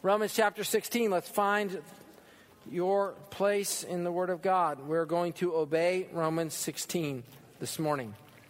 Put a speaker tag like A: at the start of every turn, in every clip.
A: Romans chapter 16, let's find your place in the Word of God. We're going to obey Romans 16 this morning.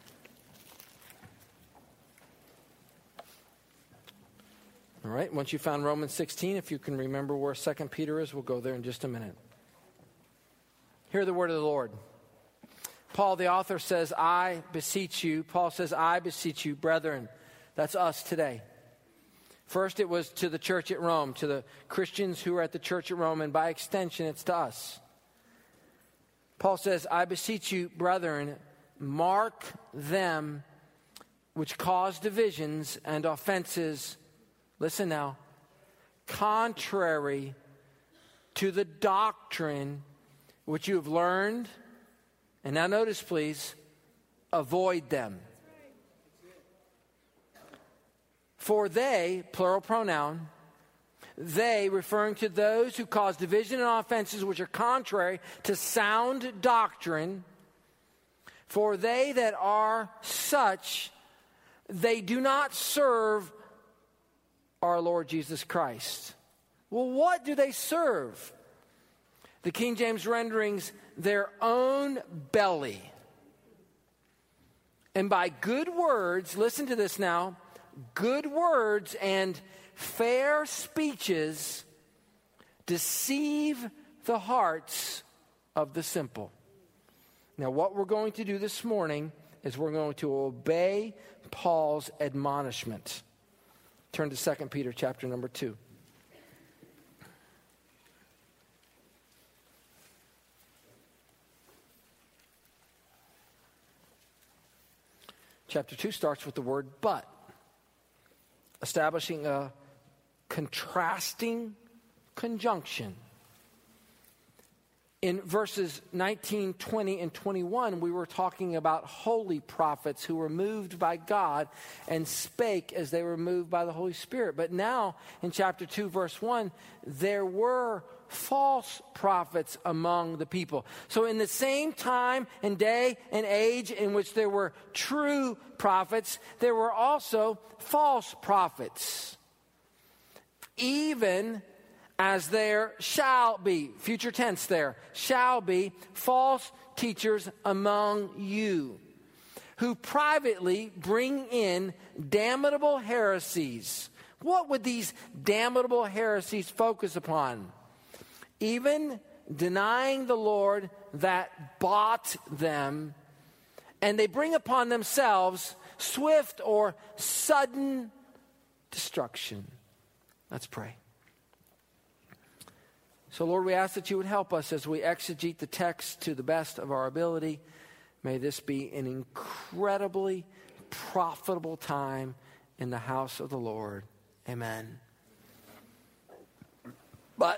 A: All right, once you found Romans 16, if you can remember where 2 Peter is, we'll go there in just a minute. Hear the word of the Lord. Paul, the author, says, I beseech you. Paul says, I beseech you, brethren. That's us today. First, it was to the church at Rome, to the Christians who were at the church at Rome, and by extension, it's to us. Paul says, I beseech you, brethren, mark them which cause divisions and offenses, listen now, contrary to the doctrine which you have learned. And now notice, please, avoid them. For they, plural pronoun, they, referring to those who cause division and offenses which are contrary to sound doctrine, for they that are such, they do not serve our Lord Jesus Christ. Well, what do they serve? The King James renderings, their own belly. And by good words, listen to this now, good words and fair speeches deceive the hearts of the simple. Now, what we're going to do this morning is we're going to obey Paul's admonishment. Turn to 2 Peter chapter number 2. Chapter 2 starts with the word but, establishing a contrasting conjunction. In verses 19, 20, and 21, we were talking about holy prophets who were moved by God and spake as they were moved by the Holy Spirit. But now, in chapter 2, verse 1, there were false prophets among the people. So in the same time and day and age in which there were true prophets, there were also false prophets. Even as there shall be, future tense there, shall be false teachers among you, who privately bring in damnable heresies. What would these damnable heresies focus upon? Even denying the Lord that bought them, and they bring upon themselves swift or sudden destruction. Let's pray. So, Lord, we ask that you would help us as we exegete the text to the best of our ability. May this be an incredibly profitable time in the house of the Lord. Amen. But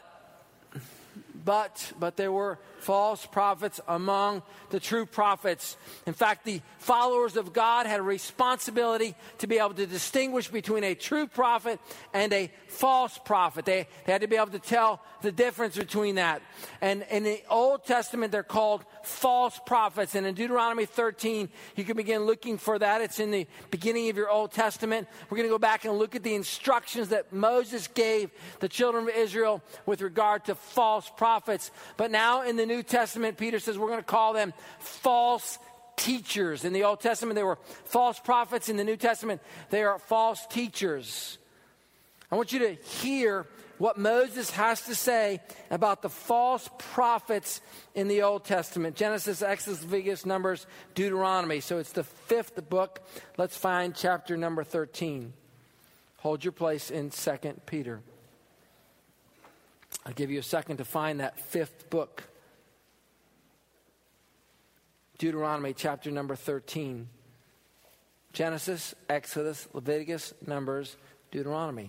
A: there were false prophets among the true prophets. In fact, the followers of God had a responsibility to be able to distinguish between a true prophet and a false prophet. They had to be able to tell the difference between that. And in the Old Testament, they're called false prophets. And in Deuteronomy 13, you can begin looking for that. It's in the beginning of your Old Testament. We're going to go back and look at the instructions that Moses gave the children of Israel with regard to false prophets. But now in the New Testament, Peter says we're going to call them false teachers. In the Old Testament, they were false prophets. In the New Testament, they are false teachers. I want you to hear what Moses has to say about the false prophets in the Old Testament. Genesis, Exodus, Leviticus, Numbers, Deuteronomy. So it's the fifth book. Let's find chapter number 13. Hold your place in 2 Peter. I'll give you a second to find that fifth book. Deuteronomy chapter number 13. Genesis, Exodus, Leviticus, Numbers, Deuteronomy.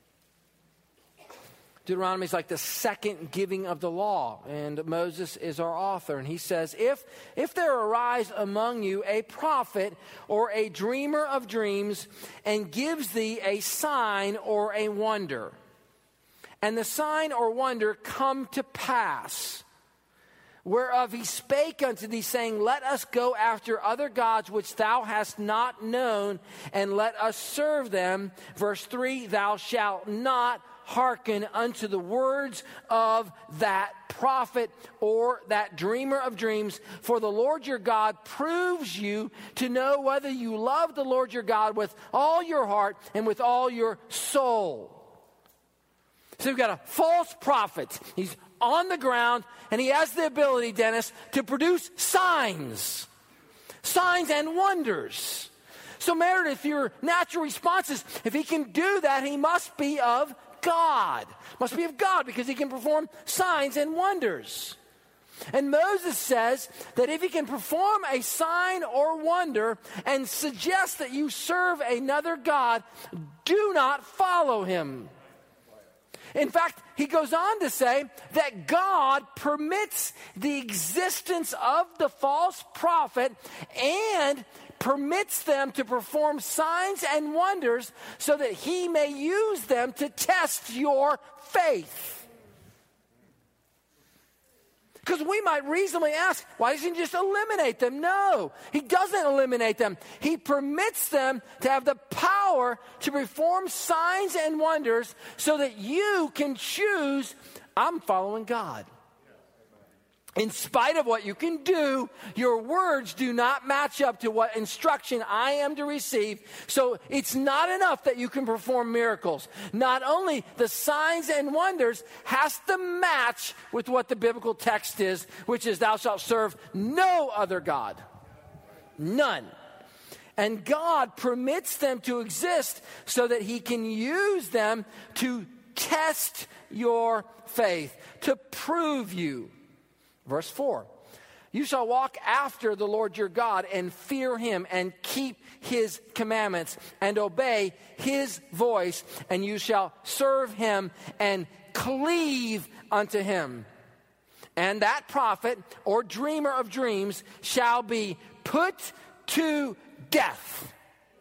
A: Deuteronomy is like the second giving of the law, and Moses is our author. And he says, if there arise among you a prophet or a dreamer of dreams, and gives thee a sign or a wonder, and the sign or wonder come to pass, whereof he spake unto thee, saying, let us go after other gods which thou hast not known, and let us serve them. Verse 3, thou shalt not hearken unto the words of that prophet or that dreamer of dreams. For the Lord your God proves you to know whether you love the Lord your God with all your heart and with all your soul. So we've got a false prophet. He's on the ground, and he has the ability, Dennis, to produce signs and wonders. So Meredith, your natural response is, if he can do that, he must be of God. Must be of God, because he can perform signs and wonders. And Moses says that if he can perform a sign or wonder and suggest that you serve another God, do not follow him. In fact, he goes on to say that God permits the existence of the false prophet and permits them to perform signs and wonders so that he may use them to test your faith. Because we might reasonably ask, why doesn't he just eliminate them? No, he doesn't eliminate them. He permits them to have the power to perform signs and wonders so that you can choose, I'm following God. In spite of what you can do, your words do not match up to what instruction I am to receive. So it's not enough that you can perform miracles. Not only the signs and wonders has to match with what the biblical text is, which is thou shalt serve no other God. None. And God permits them to exist so that he can use them to test your faith, to prove you. Verse 4, you shall walk after the Lord your God and fear him and keep his commandments and obey his voice, and you shall serve him and cleave unto him. And that prophet or dreamer of dreams shall be put to death.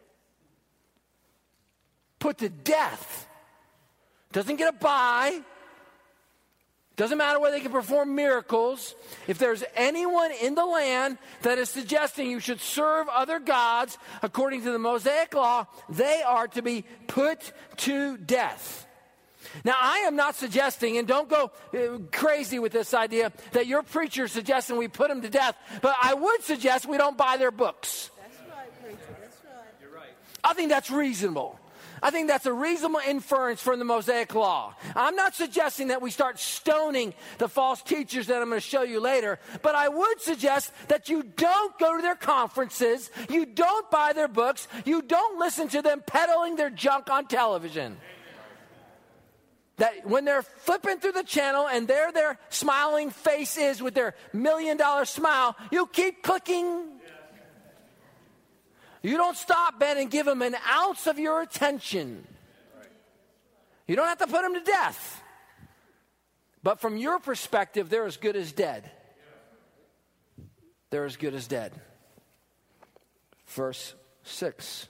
A: Put to death. Doesn't get a bye. Doesn't matter whether they can perform miracles. If there's anyone in the land that is suggesting you should serve other gods according to the Mosaic law, they are to be put to death. Now, I am not suggesting, and don't go crazy with this idea, that your preacher is suggesting we put them to death, but I would suggest we don't buy their books.
B: That's right, preacher, that's right. You're right.
A: I think that's reasonable. I think that's a reasonable inference from the Mosaic law. I'm not suggesting that we start stoning the false teachers that I'm going to show you later, but I would suggest that you don't go to their conferences, you don't buy their books, you don't listen to them peddling their junk on television. That when they're flipping through the channel and there their smiling face is with their $1 million smile, you keep clicking. You don't stop, Ben, and give them an ounce of your attention. You don't have to put them to death. But from your perspective, they're as good as dead. They're as good as dead. Verse 6.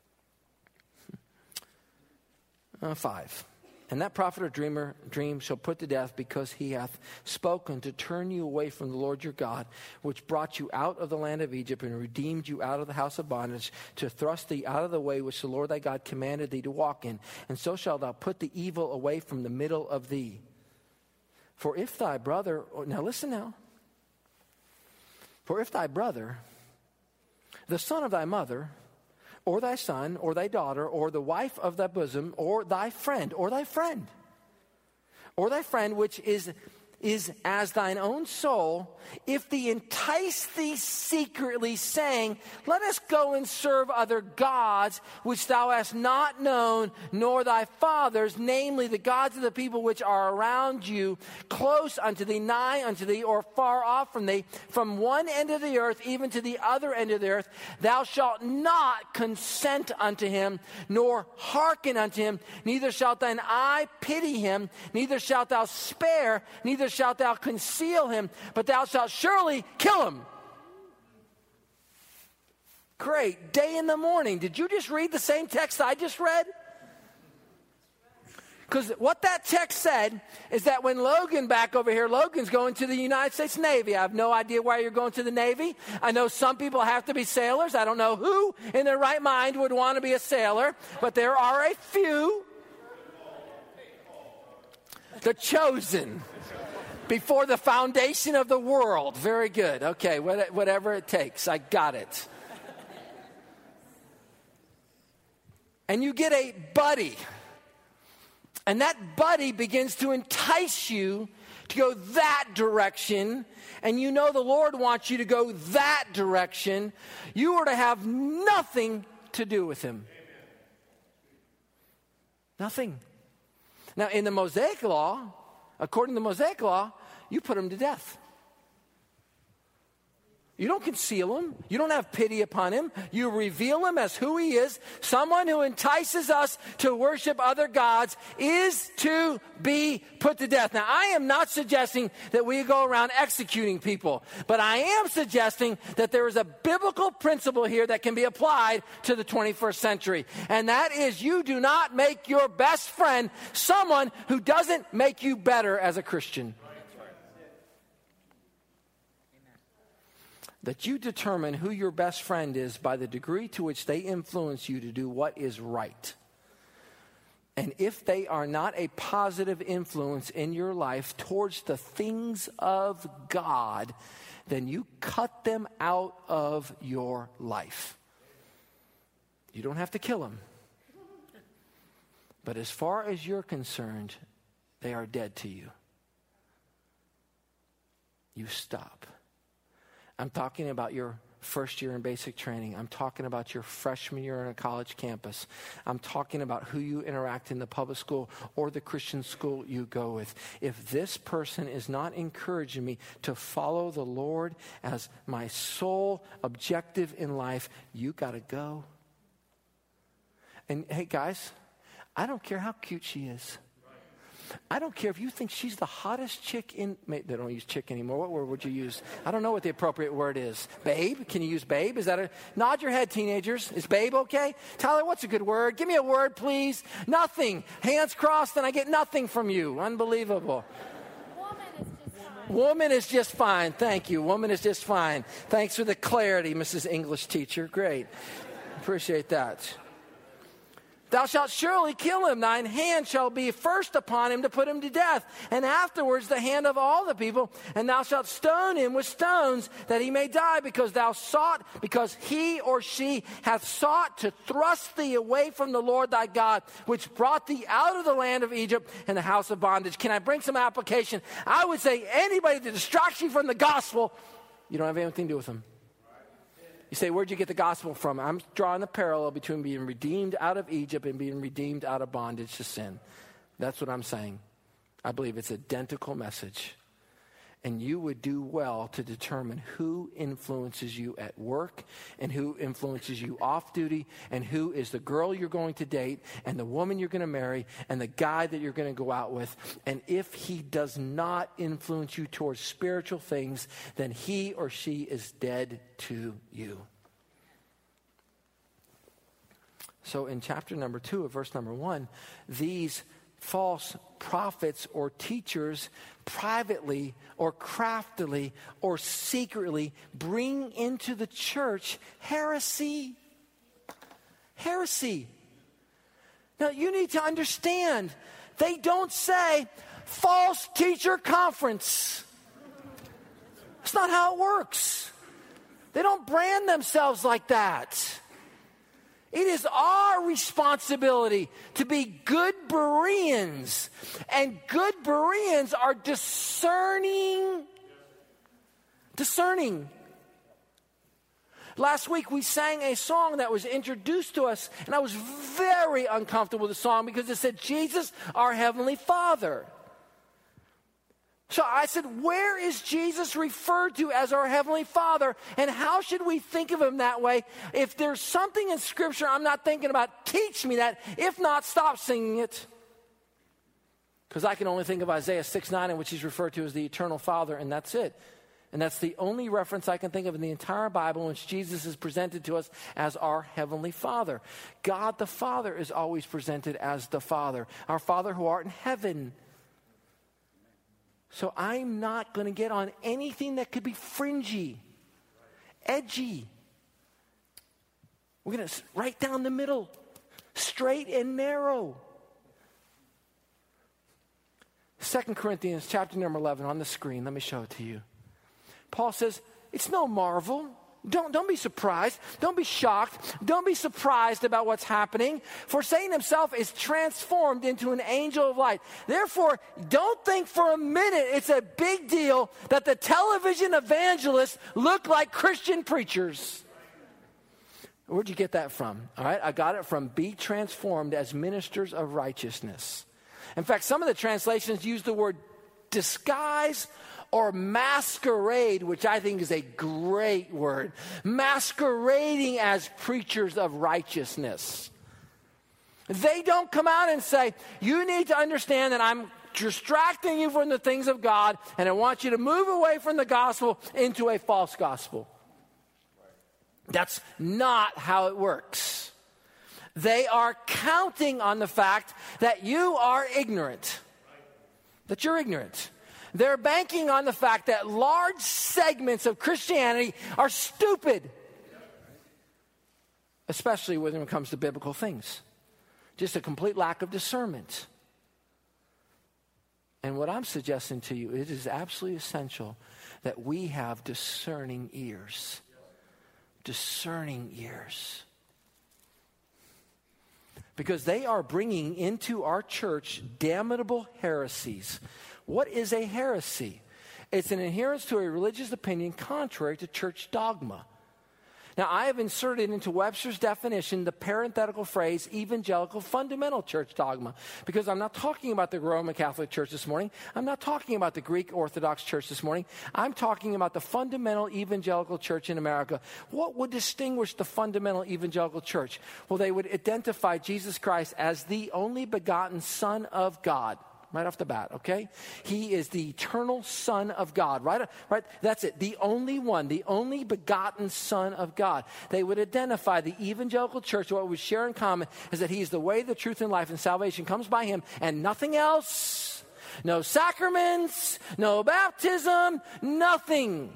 A: 5. And that prophet or dream shall put to death, because he hath spoken to turn you away from the Lord your God, which brought you out of the land of Egypt and redeemed you out of the house of bondage, to thrust thee out of the way which the Lord thy God commanded thee to walk in. And so shalt thou put the evil away from the middle of thee. For if thy brother, now listen now. For if thy brother, the son of thy mother, or thy son, or thy daughter, or the wife of thy bosom, or thy friend, which is as thine own soul, if they entice thee secretly, saying, let us go and serve other gods, which thou hast not known, nor thy fathers, namely the gods of the people which are around you, close unto thee, nigh unto thee, or far off from thee, from one end of the earth even to the other end of the earth, thou shalt not consent unto him, nor hearken unto him, neither shalt thine eye pity him, neither shalt thou spare, neither shalt thou conceal him, but thou shalt surely kill him. Great. Day in the morning. Did you just read the same text I just read? Because what that text said is that when Logan back over here, Logan's going to the United States Navy. I have no idea why you're going to the Navy. I know some people have to be sailors. I don't know who in their right mind would want to be a sailor, but there are a few. The chosen. Before the foundation of the world. Very good. Okay, whatever it takes. I got it. And you get a buddy. And that buddy begins to entice you to go that direction. And you know the Lord wants you to go that direction. You are to have nothing to do with him. Nothing. Now, in the Mosaic Law, according to the Mosaic Law, you put him to death. You don't conceal him. You don't have pity upon him. You reveal him as who he is. Someone who entices us to worship other gods is to be put to death. Now, I am not suggesting that we go around executing people, but I am suggesting that there is a biblical principle here that can be applied to the 21st century. And that is, you do not make your best friend someone who doesn't make you better as a Christian. That you determine who your best friend is by the degree to which they influence you to do what is right. And if they are not a positive influence in your life towards the things of God, then you cut them out of your life. You don't have to kill them. But as far as you're concerned, they are dead to you. You stop. I'm talking about your first year in basic training. I'm talking about your freshman year on a college campus. I'm talking about who you interact in the public school or the Christian school you go with. If this person is not encouraging me to follow the Lord as my sole objective in life, you got to go. And hey, guys, I don't care how cute she is. I don't care if you think she's the hottest chick in... They don't use chick anymore. What word would you use? I don't know what the appropriate word is. Babe? Can you use babe? Is that a... Nod your head, teenagers. Is babe okay? Tyler, what's a good word? Give me a word, please. Nothing. Hands crossed and I get nothing from you. Unbelievable. Woman is just fine. Thank you. Woman is just fine. Thanks for the clarity, Mrs. English teacher. Great. Appreciate that. Thou shalt surely kill him. Thine hand shall be first upon him to put him to death, and afterwards the hand of all the people. And thou shalt stone him with stones, that he may die, because he or she hath sought to thrust thee away from the Lord thy God, which brought thee out of the land of Egypt and the house of bondage. Can I bring some application? I would say anybody that distracts you from the gospel, you don't have anything to do with them. You say, where'd you get the gospel from? I'm drawing the parallel between being redeemed out of Egypt and being redeemed out of bondage to sin. That's what I'm saying. I believe it's an identical message. And you would do well to determine who influences you at work and who influences you off duty and who is the girl you're going to date and the woman you're going to marry and the guy that you're going to go out with. And if he does not influence you towards spiritual things, then he or she is dead to you. So in chapter number 2 of verse number 1, these false prophets or teachers privately or craftily or secretly bring into the church heresy. Heresy. Now you need to understand, they don't say false teacher conference. That's not how it works. They don't brand themselves like that. It is our responsibility to be good Bereans. And good Bereans are discerning. Discerning. Last week we sang a song that was introduced to us, and I was very uncomfortable with the song because it said, Jesus, our Heavenly Father. So I said, where is Jesus referred to as our Heavenly Father, and how should we think of him that way? If there's something in Scripture I'm not thinking about, teach me that. If not, stop singing it. Because I can only think of Isaiah 6:9, in which he's referred to as the Eternal Father, and that's it. And that's the only reference I can think of in the entire Bible in which Jesus is presented to us as our Heavenly Father. God the Father is always presented as the Father, our Father who art in heaven. So I'm not going to get on anything that could be fringy, edgy. We're going to right down the middle, straight and narrow. 2 Corinthians chapter number 11 on the screen. Let me show it to you. Paul says, it's no marvel. Don't be surprised. Don't be shocked. Don't be surprised about what's happening. For Satan himself is transformed into an angel of light. Therefore, don't think for a minute it's a big deal that the television evangelists look like Christian preachers. Where'd you get that from? All right, I got it from be transformed as ministers of righteousness. In fact, some of the translations use the word disguise or masquerade, which I think is a great word. Masquerading as preachers of righteousness. They don't come out and say, you need to understand that I'm distracting you from the things of God, and I want you to move away from the gospel into a false gospel. That's not how it works. They are counting on the fact that you are ignorant. That you're ignorant. They're banking on the fact that large segments of Christianity are stupid. Especially when it comes to biblical things. Just a complete lack of discernment. And what I'm suggesting to you, it is absolutely essential that we have discerning ears. Discerning ears. Because they are bringing into our church damnable heresies. What is a heresy? It's an adherence to a religious opinion contrary to church dogma. Now, I have inserted into Webster's definition the parenthetical phrase evangelical fundamental church dogma, because I'm not talking about the Roman Catholic Church this morning. I'm not talking about the Greek Orthodox Church this morning. I'm talking about the fundamental evangelical church in America. What would distinguish the fundamental evangelical church? Well, they would identify Jesus Christ as the only begotten Son of God. Right off the bat, okay? He is the eternal Son of God, right? That's it. The only one, the only begotten Son of God. They would identify the evangelical church. What we share in common is that he is the way, the truth, and life, and salvation comes by him and nothing else. No sacraments, no baptism, nothing.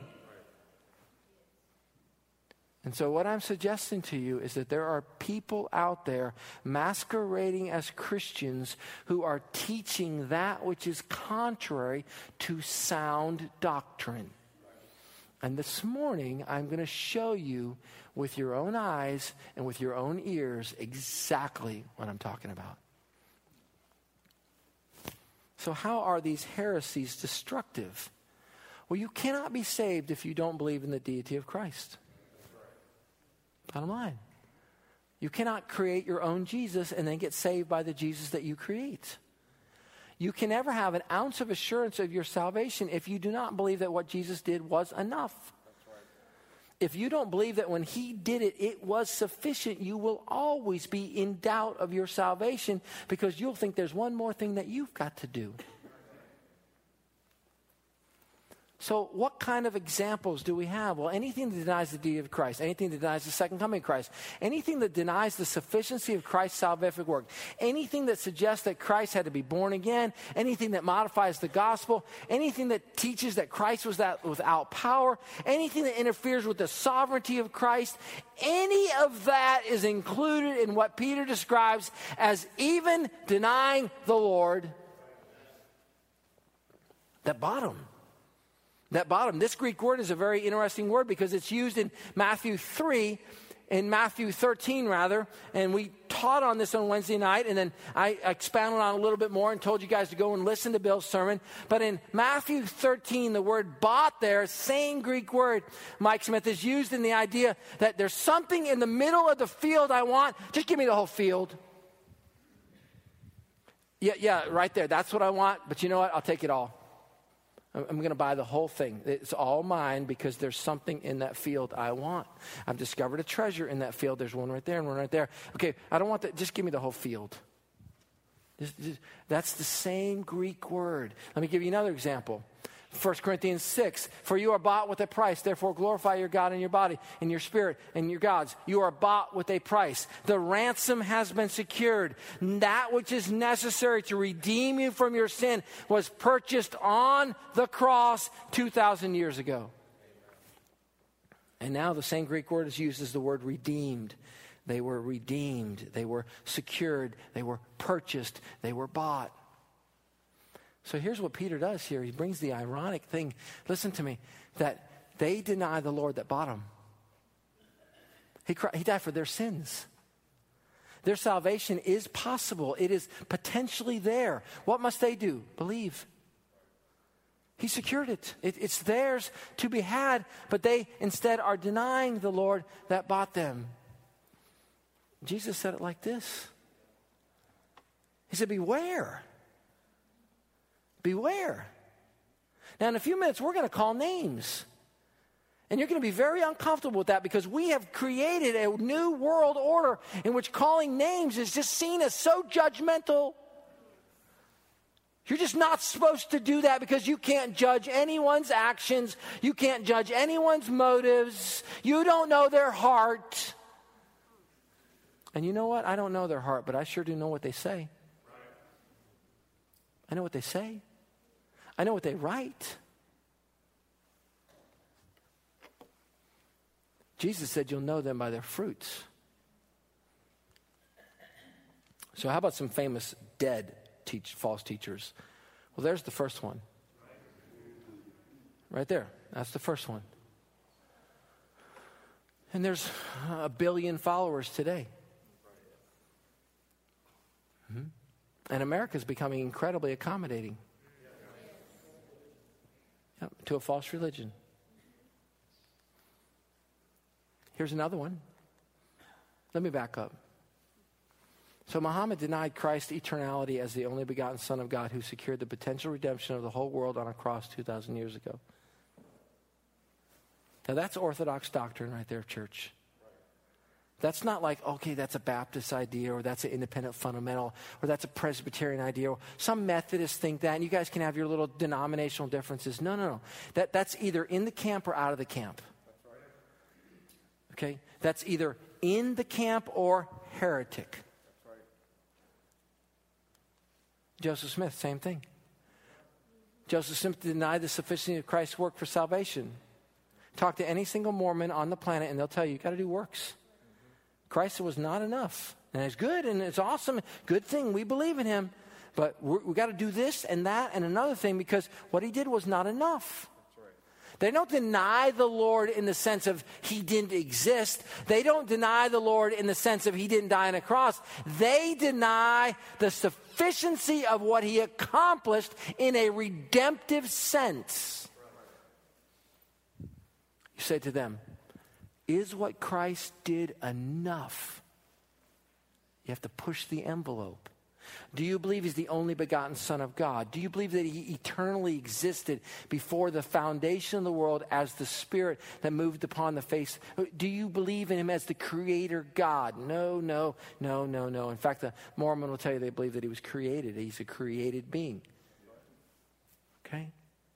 A: And so what I'm suggesting to you is that there are people out there masquerading as Christians who are teaching that which is contrary to sound doctrine. And this morning, I'm going to show you with your own eyes and with your own ears exactly what I'm talking about. So how are these heresies destructive? Well, you cannot be saved if you don't believe in the deity of Christ. Bottom line. You cannot create your own Jesus and then get saved by the Jesus that you create. You can never have an ounce of assurance of your salvation if you do not believe that what Jesus did was enough. If you don't believe that when he did it, it was sufficient, you will always be in doubt of your salvation because you'll think there's one more thing that you've got to do. So what kind of examples do we have? Well, anything that denies the deity of Christ, anything that denies the second coming of Christ, anything that denies the sufficiency of Christ's salvific work, anything that suggests that Christ had to be born again, anything that modifies the gospel, anything that teaches that Christ was that without power, anything that interferes with the sovereignty of Christ, any of that is included in what Peter describes as even denying the Lord. That bottom, this Greek word is a very interesting word because it's used in Matthew 13 rather, and we taught on this on Wednesday night, and then I expounded on it a little bit more and told you guys to go and listen to Bill's sermon. But in Matthew 13, the word bought there, same Greek word, Mike Smith, is used in the idea that there's something in the middle of the field I want. Just give me the whole field. Yeah, right there. That's what I want, but you know what? I'll take it all. I'm going to buy the whole thing. It's all mine because there's something in that field I want. I've discovered a treasure in that field. There's one right there and one right there. Okay, I don't want that. Just give me the whole field. That's the same Greek word. Let me give you another example. 1 Corinthians 6, for you are bought with a price, therefore glorify your God in your body, in your spirit, and your gods. You are bought with a price. The ransom has been secured. That which is necessary to redeem you from your sin was purchased on the cross 2,000 years ago. And now the same Greek word is used as the word redeemed. They were redeemed. They were secured. They were purchased. They were bought. So here's what Peter does here. He brings the ironic thing, listen to me, that they deny the Lord that bought them. He died for their sins. Their salvation is possible. It is potentially there. What must they do? Believe. He secured it. It's theirs to be had, but they instead are denying the Lord that bought them. Jesus said it like this. He said, beware. Beware. Now, in a few minutes, we're going to call names. And you're going to be very uncomfortable with that because we have created a new world order in which calling names is just seen as so judgmental. You're just not supposed to do that because you can't judge anyone's actions. You can't judge anyone's motives. You don't know their heart. And you know what? I don't know their heart, but I sure do know what they say. I know what they say. I know what they write. Jesus said you'll know them by their fruits. So how about some famous dead false teachers? Well, there's the first one. Right there. That's the first one. And there's 1 billion followers today. Mm-hmm. And America's becoming incredibly accommodating to a false religion. Here's another one. Let me back up. So Muhammad denied Christ's eternality as the only begotten Son of God who secured the potential redemption of the whole world on a cross 2,000 years ago. Now that's Orthodox doctrine right there, church. That's not like, okay, that's a Baptist idea, or that's an independent fundamental, or that's a Presbyterian idea, or some Methodists think that, and you guys can have your little denominational differences. No. That's either in the camp or out of the camp. Okay? That's either in the camp or heretic. Joseph Smith, same thing. Joseph Smith denied the sufficiency of Christ's work for salvation. Talk to any single Mormon on the planet and they'll tell you got to do works. Christ was not enough. And it's good and it's awesome. Good thing. We believe in him. But we got to do this and that and another thing because what he did was not enough. They don't deny the Lord in the sense of he didn't exist. They don't deny the Lord in the sense of he didn't die on a cross. They deny the sufficiency of what he accomplished in a redemptive sense. You say to them, is what Christ did enough? You have to push the envelope. Do you believe he's the only begotten Son of God? Do you believe that he eternally existed before the foundation of the world as the Spirit that moved upon the face? Do you believe in him as the Creator God? No. In fact, the Mormon will tell you they believe that he was created. He's a created being. Okay?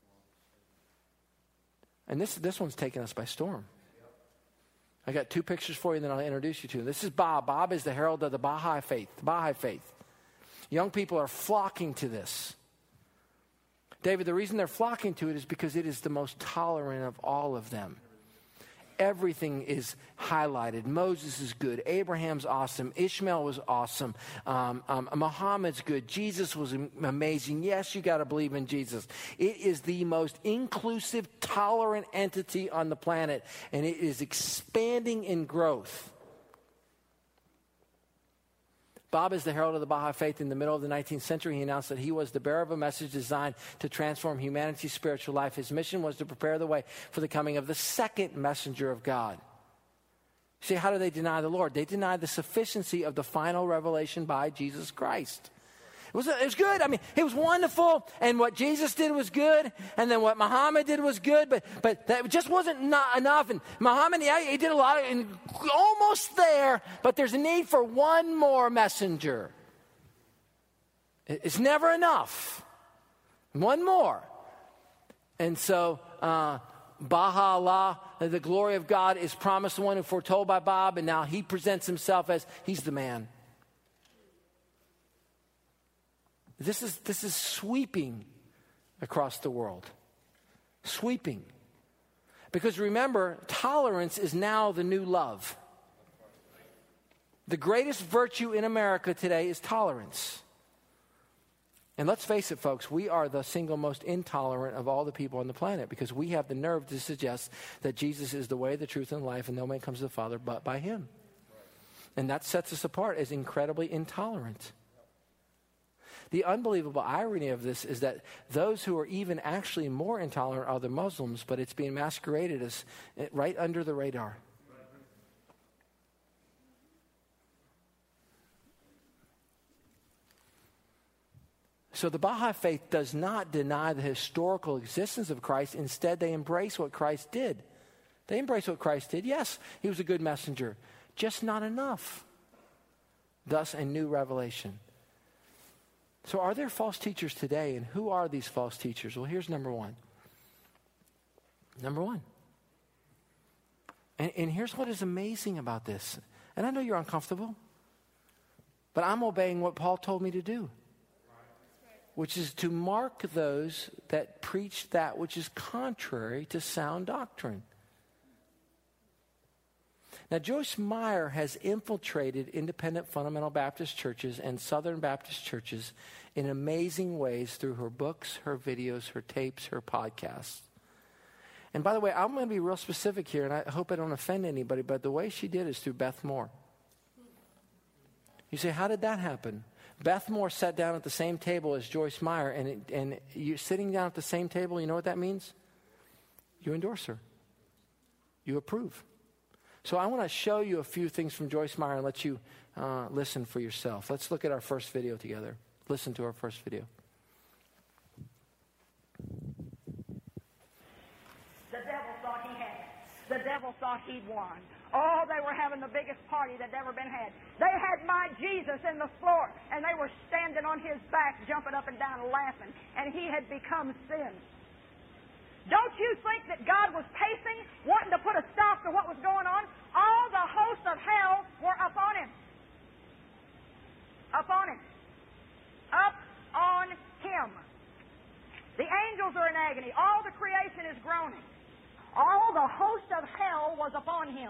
A: And this one's taken us by storm. I got 2 pictures for you, and then I'll introduce you to them. This is Bob. Bob is the herald of the Baha'i faith. The Baha'i faith. Young people are flocking to this. David, the reason they're flocking to it is because it is the most tolerant of all of them. Everything is highlighted. Moses is good. Abraham's awesome. Ishmael was awesome. Muhammad's good. Jesus was amazing. Yes, you got to believe in Jesus. It is the most inclusive, tolerant entity on the planet, and it is expanding in growth. Bob is the herald of the Baha'i faith. In the middle of the 19th century, he announced that he was the bearer of a message designed to transform humanity's spiritual life. His mission was to prepare the way for the coming of the second messenger of God. See, how do they deny the Lord? They deny the sufficiency of the final revelation by Jesus Christ. It was good. I mean, it was wonderful. And what Jesus did was good. And then what Muhammad did was good. But that just wasn't enough. And Muhammad, yeah, he did a lot. And almost there. But there's a need for one more messenger. It's never enough. One more. And so Baha'u'llah, the glory of God, is promised the one who foretold by Bob. And now he presents himself as he's the man. This is sweeping across the world. Sweeping. Because remember, tolerance is now the new love. The greatest virtue in America today is tolerance. And let's face it, folks, we are the single most intolerant of all the people on the planet because we have the nerve to suggest that Jesus is the way, the truth, and life, and no man comes to the Father but by him. And that sets us apart as incredibly intolerant. The unbelievable irony of this is that those who are even actually more intolerant are the Muslims, but it's being masqueraded as right under the radar. So the Baha'i faith does not deny the historical existence of Christ. Instead, they embrace what Christ did. They embrace what Christ did. Yes, he was a good messenger, just not enough. Thus, a new revelation. So are there false teachers today, and who are these false teachers? Well, here's number one. Number one. And here's what is amazing about this. And I know you're uncomfortable, but I'm obeying what Paul told me to do, which is to mark those that preach that which is contrary to sound doctrine. Now, Joyce Meyer has infiltrated independent fundamental Baptist churches and Southern Baptist churches in amazing ways through her books, her videos, her tapes, her podcasts. And by the way, I'm going to be real specific here, and I hope I don't offend anybody, but the way she did is through Beth Moore. You say, how did that happen? Beth Moore sat down at the same table as Joyce Meyer, and you sitting down at the same table, you know what that means? You endorse her. You approve. So I want to show you a few things from Joyce Meyer and let you listen for yourself. Let's look at our first video together. Listen to our first video.
C: The devil thought he had it. The devil thought he'd won. Oh, they were having the biggest party that ever been had. They had my Jesus in the floor, and they were standing on his back, jumping up and down, laughing, and he had become sin. Don't you think that God was pacing, wanting to put a stop to what was going on? All the hosts of hell were upon him. Upon him. Up on him. The angels are in agony. All the creation is groaning. All the host of hell was upon him.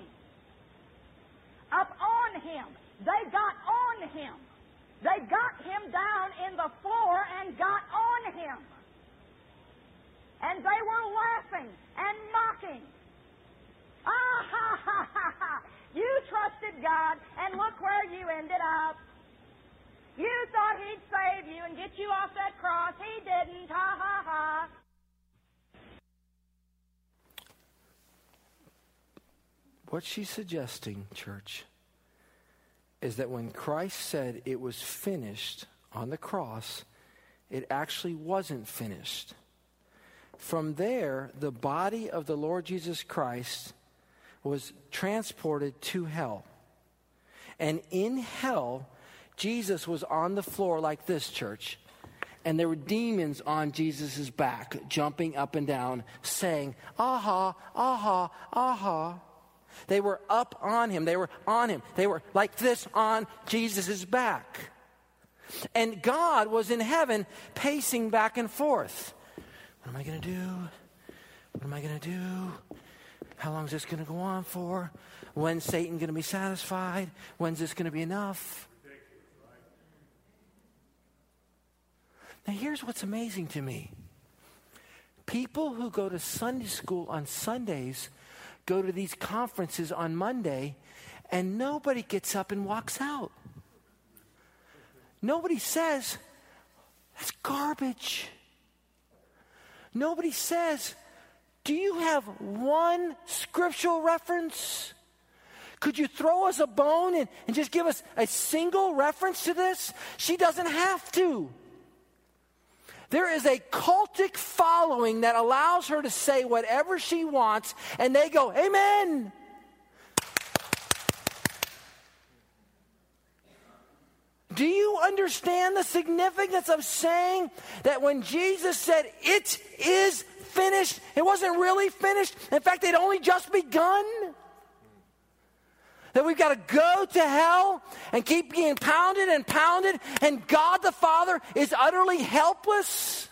C: Up on him. They got on him. They got him down in the floor and got on him. And they were laughing and mocking. Ah, ha, ha, ha, ha. You trusted God, and look where you ended up. You thought he'd save you and get you off that cross. He didn't. Ha, ha, ha.
A: What she's suggesting, church, is that when Christ said it was finished on the cross, it actually wasn't finished. From there, the body of the Lord Jesus Christ was transported to hell. And in hell, Jesus was on the floor like this, church. And there were demons on Jesus' back, jumping up and down, saying, aha, aha, aha. They were up on him. They were on him. They were like this on Jesus' back. And God was in heaven pacing back and forth. What am I going to do? What am I going to do? How long is this going to go on for? When's Satan going to be satisfied? When's this going to be enough? Now here's what's amazing to me. People who go to Sunday school on Sundays go to these conferences on Monday, and nobody gets up and walks out. Nobody says, that's garbage. Nobody says, do you have one scriptural reference? Could you throw us a bone and just give us a single reference to this? She doesn't have to. There is a cultic following that allows her to say whatever she wants, and they go, amen. Do you understand the significance of saying that when Jesus said, it is finished, it wasn't really finished? In fact, they'd only just begun. That we've got to go to hell and keep being pounded and pounded, and God the Father is utterly helpless.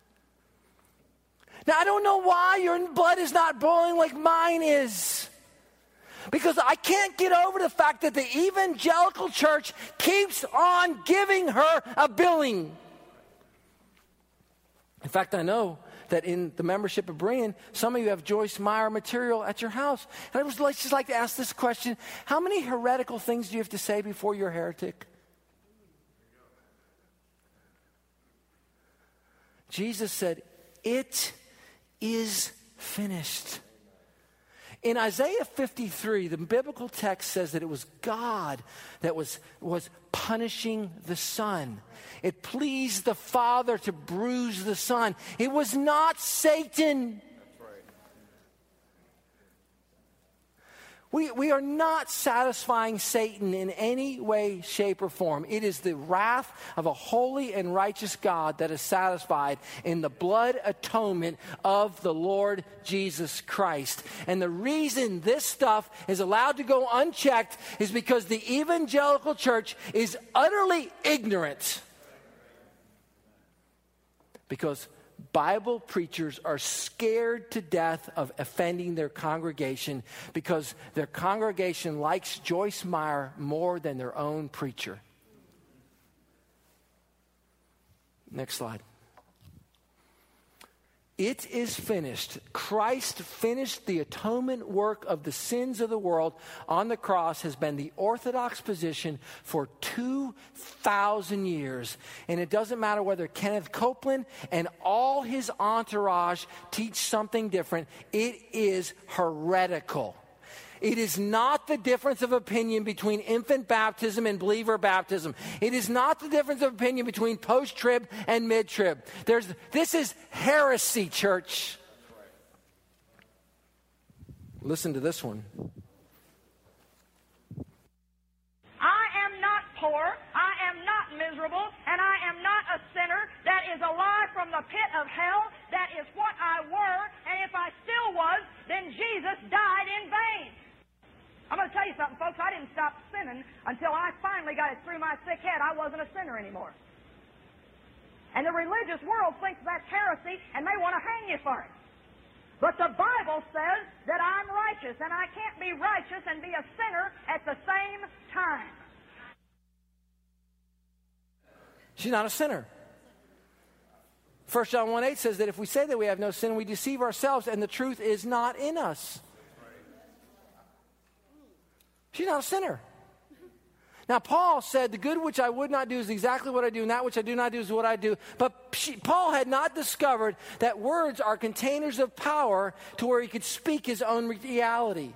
A: Now, I don't know why your blood is not boiling like mine is. Because I can't get over the fact that the evangelical church keeps on giving her a billing. In fact, I know that in the membership of Berean, some of you have Joyce Meyer material at your house. And I would just like to ask this question. How many heretical things do you have to say before you're a heretic? Jesus said, "It is finished." In Isaiah 53, the biblical text says that it was God that was punishing the Son. It pleased the Father to bruise the Son. It was not Satan. We are not satisfying Satan in any way, shape, or form. It is the wrath of a holy and righteous God that is satisfied in the blood atonement of the Lord Jesus Christ. And the reason this stuff is allowed to go unchecked is because the evangelical church is utterly ignorant. Because Bible preachers are scared to death of offending their congregation because their congregation likes Joyce Meyer more than their own preacher. Next slide. It is finished. Christ finished the atonement work of the sins of the world on the cross has been the orthodox position for 2,000 years. And it doesn't matter whether Kenneth Copeland and all his entourage teach something different. It is heretical. It is not the difference of opinion between infant baptism and believer baptism. It is not the difference of opinion between post-trib and mid-trib. This is heresy, church. Listen to this one.
C: I am not poor, I am not miserable, and I am not a sinner that is alive from the pit of hell. That is what I were, and if I still was, then Jesus died in vain. I'm going to tell you something, folks. I didn't stop sinning until I finally got it through my sick head I wasn't a sinner anymore. And the religious world thinks that's heresy, and they want to hang you for it. But the Bible says that I'm righteous, and I can't be righteous and be a sinner at the same time.
A: She's not a sinner. 1 John 1:8 says that if we say that we have no sin, we deceive ourselves, and the truth is not in us. She's not a sinner. Now, Paul said, the good which I would not do is exactly what I do, and that which I do not do is what I do. But Paul had not discovered that words are containers of power to where he could speak his own reality.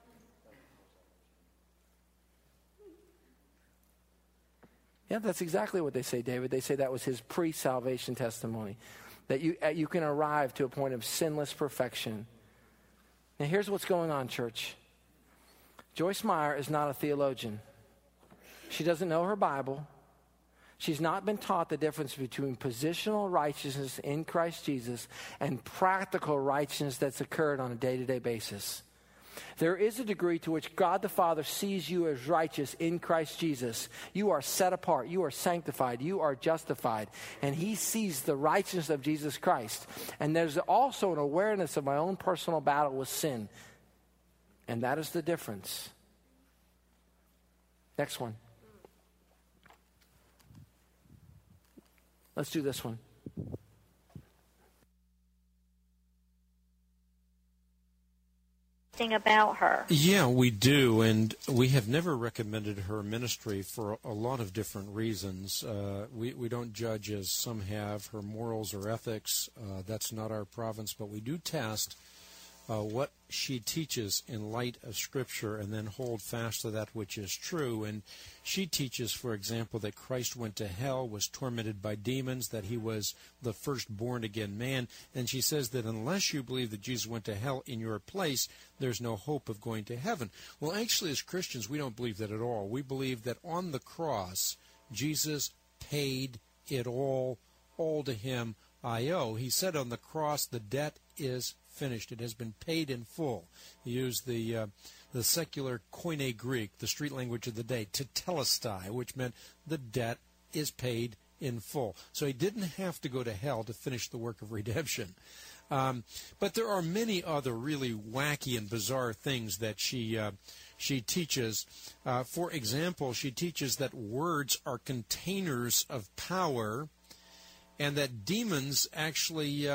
A: Yeah, that's exactly what they say, David. They say that was his pre-salvation testimony, that you can arrive to a point of sinless perfection. Now, here's what's going on, church. Joyce Meyer is not a theologian. She doesn't know her Bible. She's not been taught the difference between positional righteousness in Christ Jesus and practical righteousness that's occurred on a day-to-day basis. There is a degree to which God the Father sees you as righteous in Christ Jesus. You are set apart. You are sanctified. You are justified. And He sees the righteousness of Jesus Christ. And there's also an awareness of my own personal battle with sin. And that is the difference. Next one. Let's do this one.
B: About her.
D: Yeah, we do, and we have never recommended her ministry for a lot of different reasons. We don't judge, as some have, her morals or ethics. That's not our province, but we do test what she teaches in light of Scripture and then hold fast to that which is true. And she teaches, for example, that Christ went to hell, was tormented by demons, that He was the first born-again man. And she says that unless you believe that Jesus went to hell in your place, there's no hope of going to heaven. Well, actually, as Christians, we don't believe that at all. We believe that on the cross, Jesus paid it all to Him I owe. He said on the cross, the debt is finished. It has been paid in full. He used the secular Koine Greek, the street language of the day, tetelestai, which meant the debt is paid in full. So He didn't have to go to hell to finish the work of redemption. But there are many other really wacky and bizarre things that she teaches. For example, she teaches that words are containers of power, and that demons actually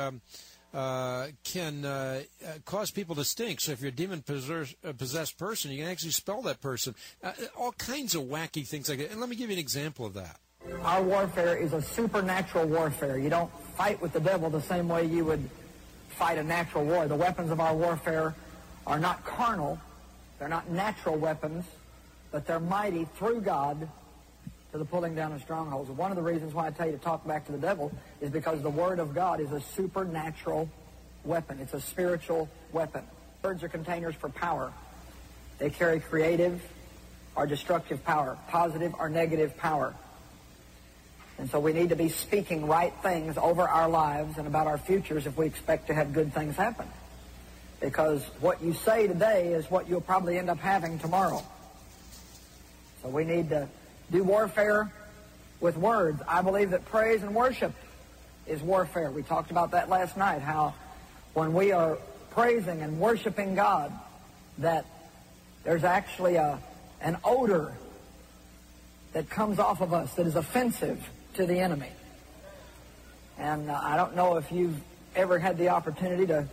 D: can cause people to stink. So if you're a demon-possessed person, you can actually spell that person. All kinds of wacky things like that. And let me give you an example of that.
E: Our warfare is a supernatural warfare. You don't fight with the devil the same way you would fight a natural war. The weapons of our warfare are not carnal. They're not natural weapons, but they're mighty through God to the pulling down of strongholds. One of the reasons why I tell you to talk back to the devil is because the Word of God is a supernatural weapon. It's a spiritual weapon. Words are containers for power. They carry creative or destructive power, positive or negative power. And so we need to be speaking right things over our lives and about our futures if we expect to have good things happen. Because what you say today is what you'll probably end up having tomorrow. So we need to do warfare with words. I believe that praise and worship is warfare. We talked about that last night, how when we are praising and worshiping God, that there's actually an odor that comes off of us that is offensive to the enemy. And I don't know if you've ever had the opportunity to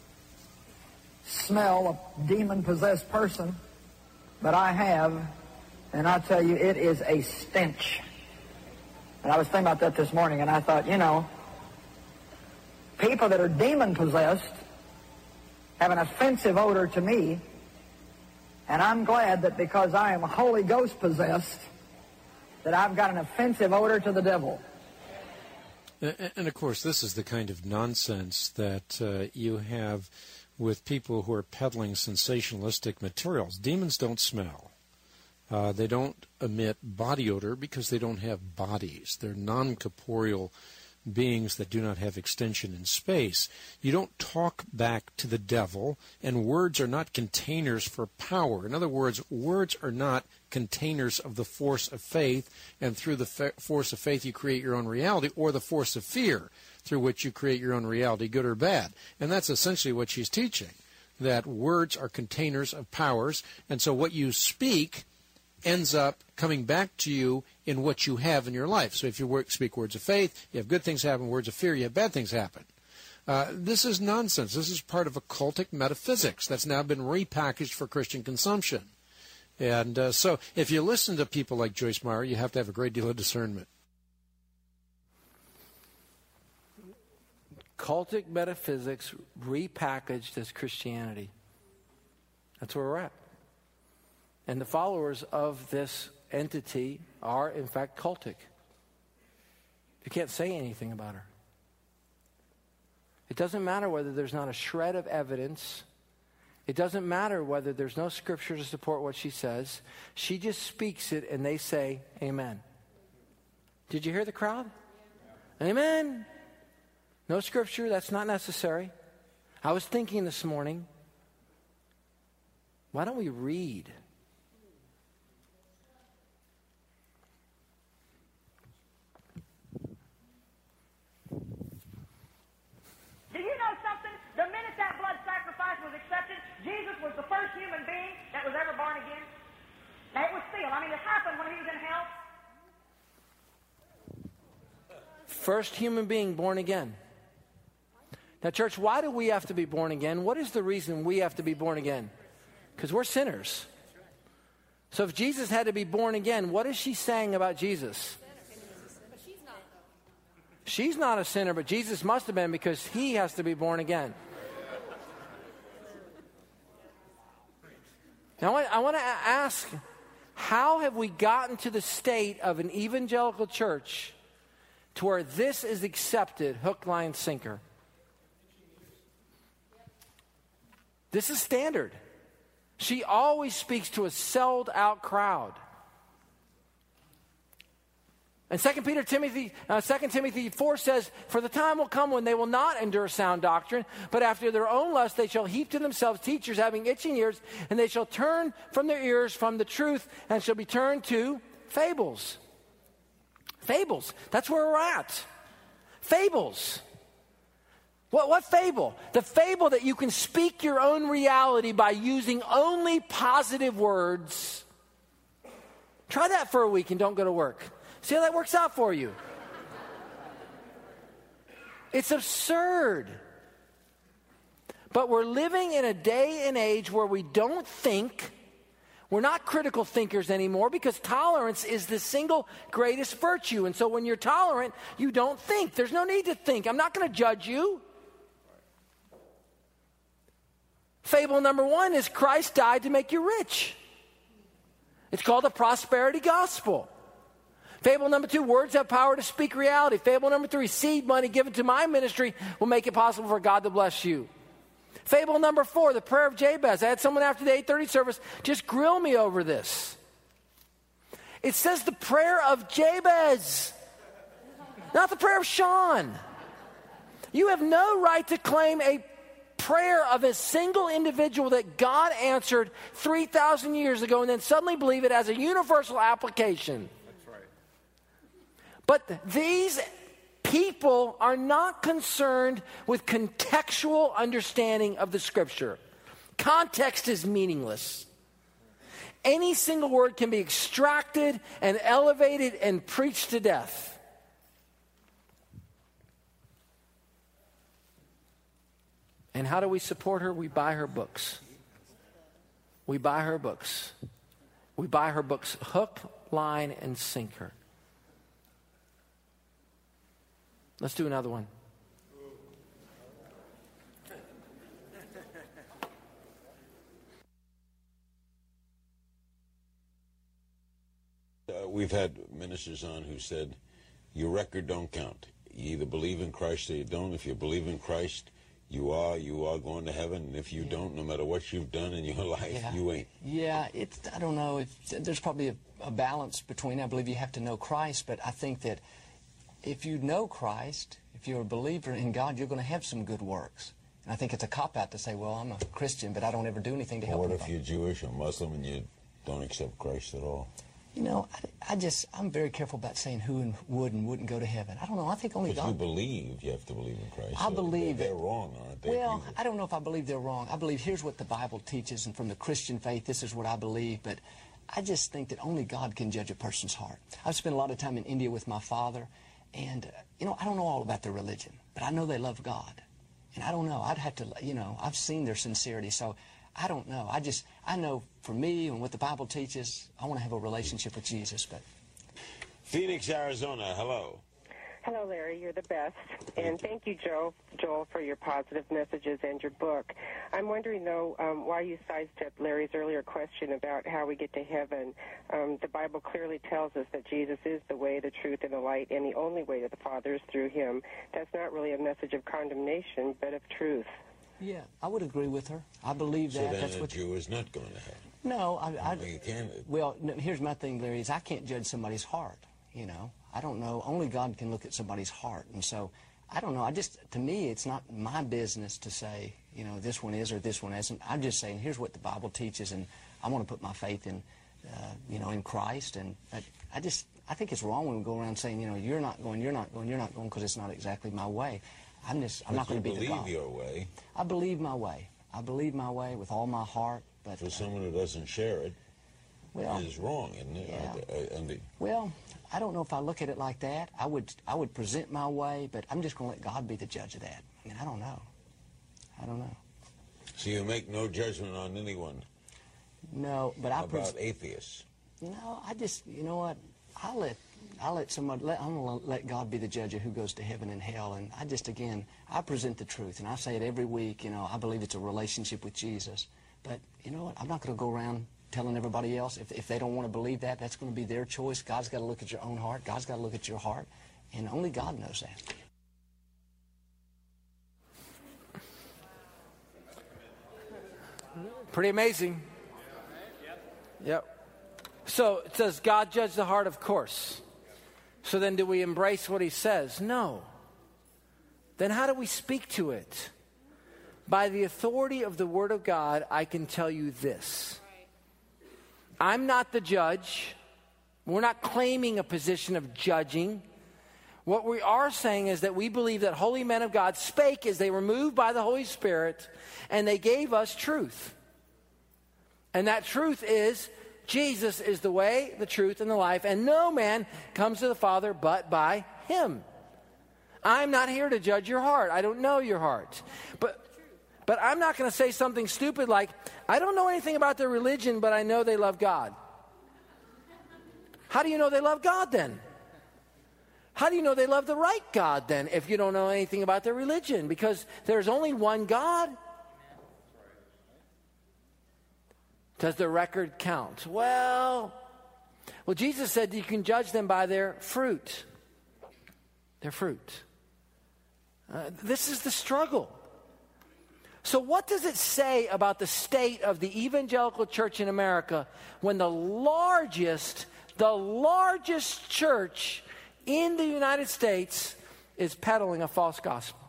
E: smell a demon-possessed person, but I have, and I tell you, it is a stench. And I was thinking about that this morning, and I thought, you know, people that are demon-possessed have an offensive odor to me, and I'm glad that because I am Holy Ghost-possessed, that I've got an offensive odor to the devil.
D: And of course, this is the kind of nonsense that you have with people who are peddling sensationalistic materials. Demons don't smell. They don't emit body odor because they don't have bodies. They're non-corporeal beings that do not have extension in space. You don't talk back to the devil, and words are not containers for power. In other words, words are not containers of the force of faith, and through the force of faith you create your own reality, or the force of fear through which you create your own reality, good or bad. And that's essentially what she's teaching, that words are containers of powers, and so what you speak ends up coming back to you in what you have in your life. So if you speak words of faith, you have good things happen. Words of fear, you have bad things happen. This is nonsense. This is part of occultic metaphysics that's now been repackaged for Christian consumption. And so if you listen to people like Joyce Meyer, you have to have a great deal of discernment.
A: Cultic metaphysics repackaged as Christianity. That's where we're at. And the followers of this entity are, in fact, cultic. You can't say anything about her. It doesn't matter whether there's not a shred of evidence. It doesn't matter whether there's no scripture to support what she says. She just speaks it, and they say, amen. Did you hear the crowd? Amen. No scripture, that's not necessary. I was thinking this morning, why don't we read?
C: Do you know something? The minute that blood sacrifice was accepted, Jesus was the first human being that was ever born again. Now, it was sealed. I mean, it happened when he was in hell.
A: First human being born again. Now, church, why do we have to be born again? What is the reason we have to be born again? Because we're sinners. So if Jesus had to be born again, what is she saying about Jesus? She's not a sinner, but Jesus must have been, because he has to be born again. Now, I want to ask, how have we gotten to the state of an evangelical church to where this is accepted, hook, line, sinker? This is standard. She always speaks to a sold-out crowd. And 2 Timothy 4 says, "For the time will come when they will not endure sound doctrine, but after their own lust they shall heap to themselves teachers having itching ears, and they shall turn from their ears from the truth, and shall be turned to fables." Fables. That's where we're at. Fables. What fable? The fable that you can speak your own reality by using only positive words. Try that for a week and don't go to work. See how that works out for you. It's absurd. But we're living in a day and age where we don't think. We're not critical thinkers anymore because tolerance is the single greatest virtue. And so when you're tolerant, you don't think. There's no need to think. I'm not going to judge you. Fable number 1 is Christ died to make you rich. It's called the prosperity gospel. Fable number 2, words have power to speak reality. Fable number 3, seed money given to my ministry will make it possible for God to bless you. Fable number 4, the prayer of Jabez. I had someone after the 8:30 service just grill me over this. It says the prayer of Jabez, not the prayer of Sean. You have no right to claim a prayer of a single individual that God answered 3,000 years ago and then suddenly believe it has a universal application.
F: That's right.
A: But these people are not concerned with contextual understanding of the Scripture. Context is meaningless. Any single word can be extracted and elevated and preached to death. And how do we support her? We buy her books. We buy her books. We buy her books hook, line, and sinker. Let's do another one.
G: We've had ministers on who said, your record don't count. You either believe in Christ or you don't. If you believe in Christ, you are going to heaven. And if you don't, no matter what you've done in your life, you ain't.
H: Yeah, I don't know. There's probably a balance between, I believe you have to know Christ, but I think that if you know Christ, if you're a believer in God, you're going to have some good works. And I think it's a cop-out to say, well, I'm a Christian, but I don't ever do anything to help
G: What
H: anybody.
G: if you're Jewish or Muslim and you don't accept Christ at all?
H: You know, I'm very careful about saying who would and wouldn't go to heaven. I don't know. I think only God.
G: But you believe you have to believe in Christ.
H: I believe
G: they're wrong, aren't they?
H: Well, I don't know if I believe they're wrong. I believe here's what the Bible teaches, and from the Christian faith, this is what I believe. But I just think that only God can judge a person's heart. I've spent a lot of time in India with my father, and, I don't know all about their religion, but I know they love God. And I don't know. I'd have to, I've seen their sincerity, so I don't know. I know for me and what the Bible teaches, I want to have a relationship with Jesus. But
G: Phoenix, Arizona, hello.
I: Hello, Larry. You're the best. And thank you, Joel, for your positive messages and your book. I'm wondering, though, why you sidestepped Larry's earlier question about how we get to heaven. The Bible clearly tells us that Jesus is the way, the truth, and the light, and the only way to the Father is through him. That's not really a message of condemnation, but of truth.
H: yeah, I would agree with her. I believe that.
G: So then
H: That's
G: a
H: what
G: Jew is not going to heaven.
H: No,
G: You can't.
H: Well, no, here's my thing, Larry, is I can't judge somebody's heart, I don't know. Only God can look at somebody's heart. And so, I don't know. To me, it's not my business to say, this one is or this one isn't. I'm just saying, here's what the Bible teaches, and I want to put my faith in, in Christ. And I think it's wrong when we go around saying, you're not going, because it's not exactly my way. I'm not going to be the God.
G: You believe your way.
H: I believe my way. I believe my way with all my heart. But
G: For someone who doesn't share it,
H: well,
G: it is wrong, isn't it?
H: Yeah. Well, I don't know if I look at it like that. I would present my way, but I'm just going to let God be the judge of that. I mean, I don't know.
G: So you make no judgment on anyone?
H: No, but
G: about atheists?
H: I just, what? I'm going to let God be the judge of who goes to heaven and hell. And I present the truth. And I say it every week, I believe it's a relationship with Jesus. But you know what? I'm not going to go around telling everybody else. If they don't want to believe that, that's going to be their choice. God's got to look at your own heart. God's got to look at your heart. And only God knows that.
A: Pretty amazing. Yep. So, does God judge the heart? Of course. So then do we embrace what he says? No. Then how do we speak to it? By the authority of the Word of God, I can tell you this. I'm not the judge. We're not claiming a position of judging. What we are saying is that we believe that holy men of God spake as they were moved by the Holy Spirit, and they gave us truth. And that truth is Jesus is the way, the truth, and the life, and no man comes to the Father but by him. I'm not here to judge your heart. I don't know your heart. But I'm not going to say something stupid like, I don't know anything about their religion, but I know they love God. How do you know they love God then? How do you know they love the right God then if you don't know anything about their religion? Because there's only one God. Does the record count? Well, Jesus said you can judge them by their fruit. Their fruit. This is the struggle. So what does it say about the state of the evangelical church in America when the largest church in the United States is peddling a false gospel?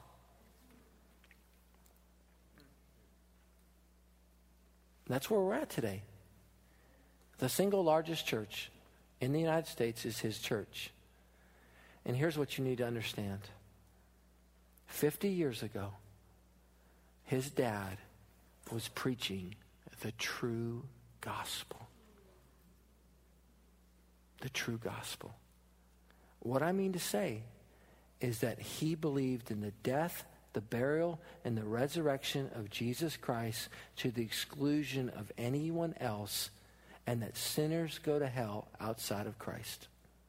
A: That's where we're at today. The single largest church in the United States is his church. And here's what you need to understand. 50 years ago, his dad was preaching the true gospel. The true gospel. What I mean to say is that he believed in the death, the burial, and the resurrection of Jesus Christ to the exclusion of anyone else, and that sinners go to hell outside of Christ.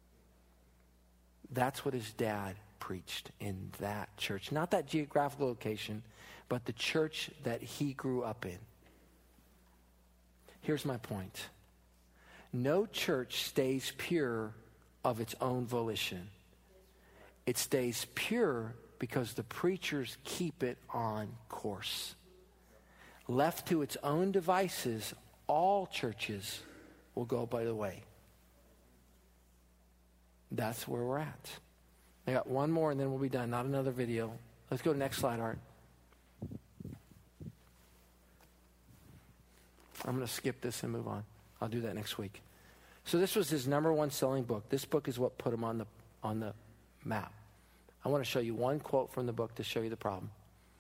A: That's what his dad preached in that church. Not that geographical location, but the church that he grew up in. Here's my point. No church stays pure of its own volition. It stays pure because the preachers keep it on course. Left to its own devices, all churches will go by the way. That's where we're at. I got one more and then we'll be done. Not another video. Let's go to the next slide, Art. I'm going to skip this and move on. I'll do that next week. So this was his number one selling book. This book is what put him on the map. I want to show you one quote from the book to show you the problem.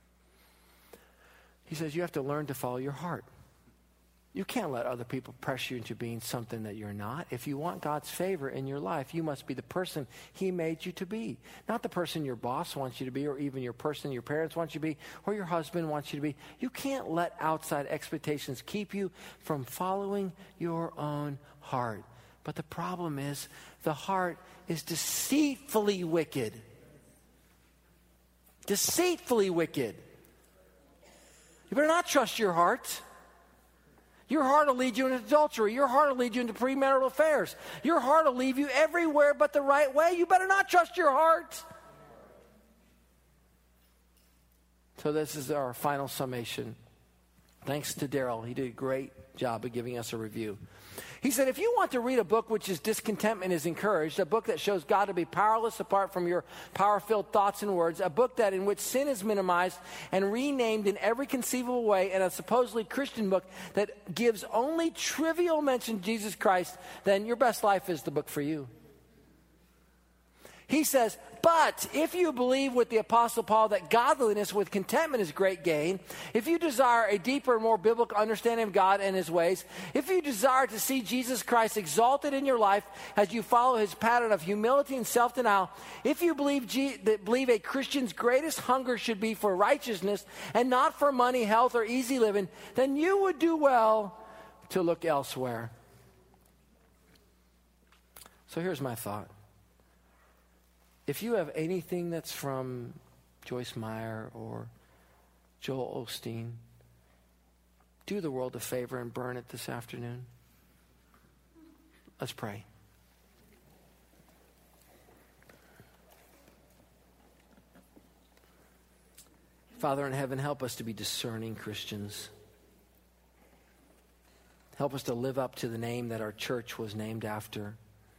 A: He says, you have to learn to follow your heart. You can't let other people pressure you into being something that you're not. If you want God's favor in your life, you must be the person he made you to be. Not the person your boss wants you to be, or even your person your parents want you to be, or your husband wants you to be. You can't let outside expectations keep you from following your own heart. But the problem is, the heart is deceitfully wicked. Deceitfully wicked. You better not trust your heart. Your heart will lead you into adultery. Your heart will lead you into premarital affairs. Your heart will lead you everywhere but the right way. You better not trust your heart. So this is our final summation. Thanks to Daryl. He did a great job of giving us a review. He said, if you want to read a book which is discontentment is encouraged, a book that shows God to be powerless apart from your power-filled thoughts and words, a book that in which sin is minimized and renamed in every conceivable way, and a supposedly Christian book that gives only trivial mention of Jesus Christ, then Your Best Life is the book for you. He says, but if you believe with the Apostle Paul that godliness with contentment is great gain, if you desire a deeper and more biblical understanding of God and his ways, if you desire to see Jesus Christ exalted in your life as you follow his pattern of humility and self-denial, if you believe a Christian's greatest hunger should be for righteousness and not for money, health, or easy living, then you would do well to look elsewhere. So here's my thought. If you have anything that's from Joyce Meyer or Joel Osteen, do the world a favor and burn it this afternoon. Let's pray. Father in heaven, help us to be discerning Christians. Help us to live up to the name that our church was named after.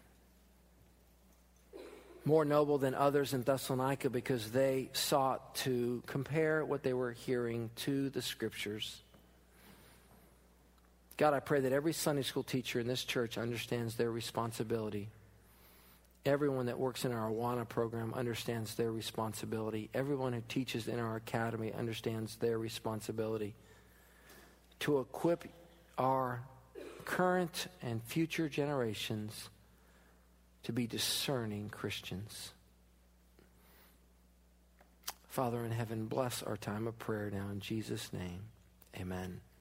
A: More noble than others in Thessalonica because they sought to compare what they were hearing to the Scriptures. God, I pray that every Sunday school teacher in this church understands their responsibility. Everyone that works in our Awana program understands their responsibility. Everyone who teaches in our academy understands their responsibility to equip our current and future generations to be discerning Christians. Father in heaven, bless our time of prayer now in Jesus' name. Amen.